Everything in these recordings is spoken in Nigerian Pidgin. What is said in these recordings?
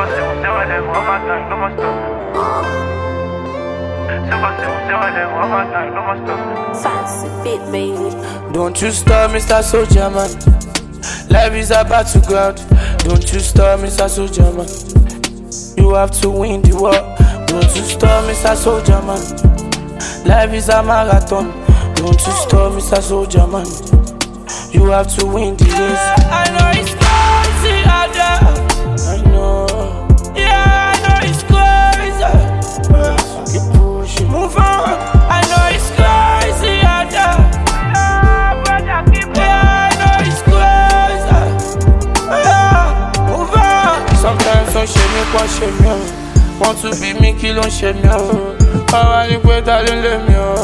Fancy fit, baby. Don't you stop, Mr. Soldier Man. Life is about to ground. Don't you stop, Mr. Soldier Man. You have to win the war. Don't you stop, Mr. Soldier Man. Life is a marathon. Don't you stop, Mr. Soldier Man. You have to win the race. I know it's crazy out there. I know. Yeah, I know it's crazy. Keep pushing. Move on. I know it's crazy out there. Yeah, I know it's crazy. Yeah, move on. Sometimes don't shame me, can't shame me. Want to be me, kill on shame me. Power ni pé ta ló lé mi o.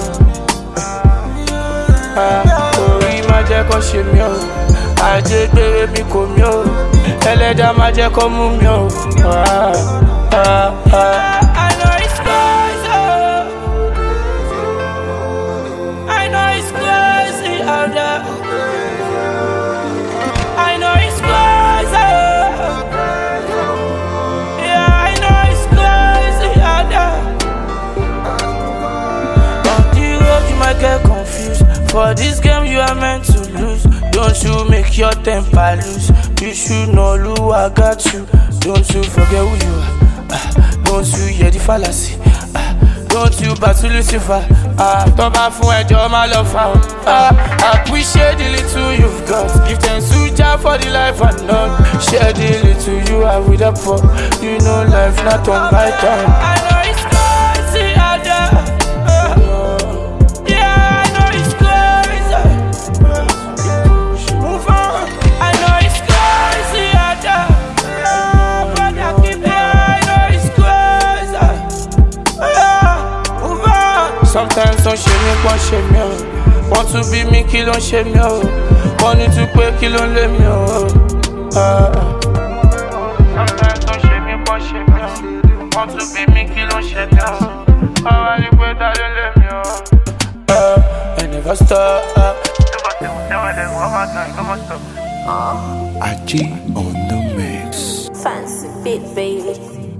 Orí má jẹ́ kó ṣe mí o. Ajé gbére mi kò mí o. Ẹlẹ́dàá má jẹ́ kó mú mi o. I know it's crazy. I know it's crazy out there. I know it's crazy. Yeah, I know it's crazy out there. On the road you might get confused. For this game you are meant to lose. Don't you make your temper loose. You should know who I got you. Don't you forget who you are. Don't you hear the fallacy. Don't you battle Lucifer. Don't bá fún ẹjọ́ má lọ fà ó. Appreciate the little you've got. Give thanks to Jah for the life and love. Share the little you have with the poor. You know life not on my time. I know it's crazy out there. Yeah, I know it's crazy. Move on. I know it's crazy out there. But I know it's crazy. Move on. Sometimes don't shame me, can't shame me. Want to be me, kill on shame me. Want you to pay, kill on let me. Sometimes don't shame me, can't shame me. Want to be me, kill on shame me. Power ni pé ta ló lé mi o. I never stop. Aji on the mix. Fancy fit, baby.